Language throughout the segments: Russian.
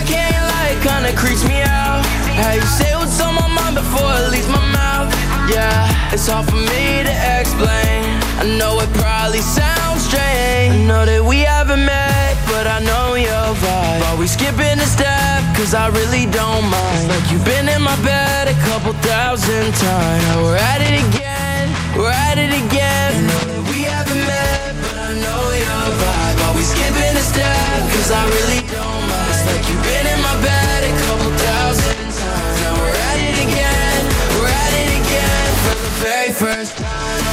can't lie, it kinda creeps me out. How you say what's on my mind before it leaves my mouth. Yeah, it's hard for me to explain. I know it probably sounds strange. I know that we haven't met, but I know your vibe. Are we skipping a step? Cause I really don't mind. It's like you've been in my bed a couple thousand times. Now we're at it again, we're at it again. I know that we haven't met, but I know your vibe. Are we skipping a step? Cause I really don't mind. It's like you've been in my bed a couple thousand times. Now we're at it again, we're at it again. For the very first time.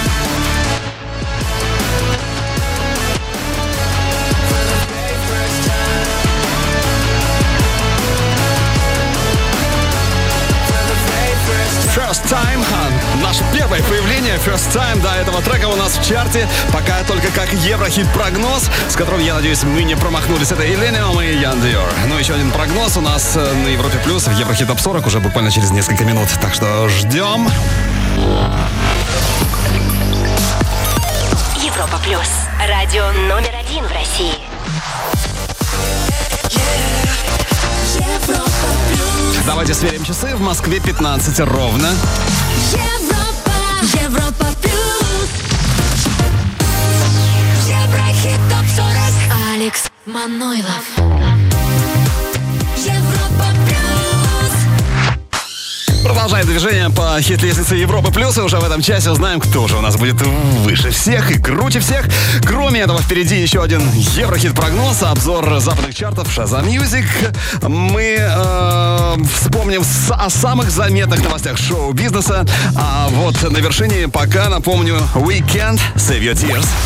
First Time. Наше первое появление First Time до этого трека у нас в чарте. Пока только как Еврохит-прогноз, с которым, я надеюсь, мы не промахнулись. Это Illenium и Jan Dior. Ну, еще один прогноз у нас на Европе Плюс в Еврохит Топ 40 уже буквально через несколько минут. Так что ждем. Европа Плюс. Радио номер 1 в России. Давайте сверим часы. В Москве 15 ровно. Европа Плюс. Еврохит Топ 40. Алекс Манойлов. Европа Плюс. Продолжаем движение по хит-лестнице Европы Плюс. И уже в этом часе узнаем, кто же у нас будет выше всех и круче всех. Кроме этого, впереди еще один Еврохит-прогноз. Обзор западных чартов Shazam Music. Мы вспомним о самых заметных новостях шоу-бизнеса. А вот на вершине пока, напомню, Weekend, Save Your Tears.